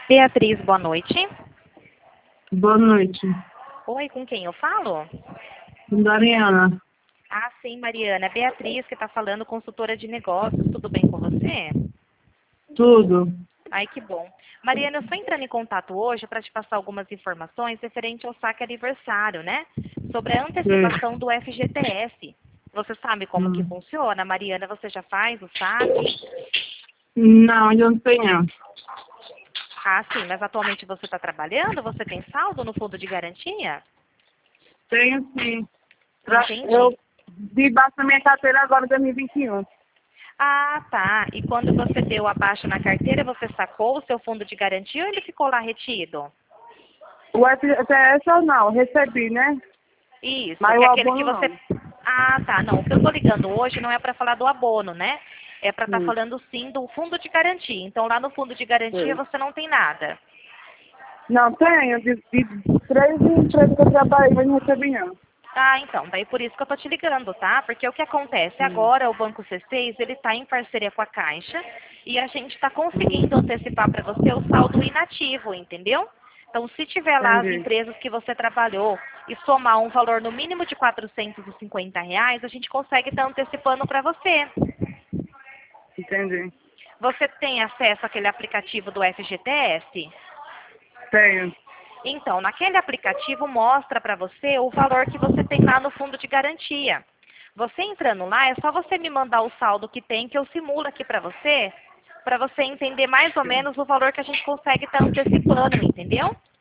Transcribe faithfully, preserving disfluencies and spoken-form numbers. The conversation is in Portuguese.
Beatriz, boa noite. Boa noite. Oi, com quem eu falo? Dariana. Ah, sim, Mariana. É Beatriz que está falando, consultora de negócios. Tudo bem com você? Tudo. Ai, que bom. Mariana, eu estou entrando em contato hoje para te passar algumas informações referente ao saque aniversário, né? Sobre a antecipação do F G T S. Você sabe como que Hum. funciona? Mariana, você já faz o saque? Não, eu não tenho. Ah, sim, mas atualmente você está trabalhando? Você tem saldo no fundo de garantia? Tenho sim. Pra- Entendi. Eu debaixo da minha carteira agora em dois mil e vinte e um. Ah, tá. E quando você deu a baixa na carteira, você sacou o seu fundo de garantia ou ele ficou lá retido? O F G T S eu não, recebi, né? Isso, Mas que o é aquele que abono você... não. Ah, tá. Não, o que eu tô ligando hoje não é para falar do abono, né? É para estar Hum, falando, sim, do fundo de garantia. Então, lá no fundo de garantia, sei. você não tem nada. Não, tenho. De, de três empresas que eu trabalhei, mas não recebi não. Ah, então, daí por isso que eu tô te ligando, tá? Porque o que acontece Hum, agora, o Banco C seis, ele tá em parceria com a Caixa e a gente tá hum, conseguindo antecipar para você o saldo inativo, entendeu? Então, se tiver lá as entendi. empresas que você trabalhou e somar um valor no mínimo de quatrocentos e cinquenta reais, a gente consegue estar antecipando para você. Entendi. Você tem acesso àquele aplicativo do F G T S? Tenho. Então, naquele aplicativo mostra para você o valor que você tem lá no fundo de garantia. Você entrando lá, é só você me mandar o saldo que tem, que eu simulo aqui para você, para você entender mais ou menos o valor que a gente consegue estar antecipando, entendeu?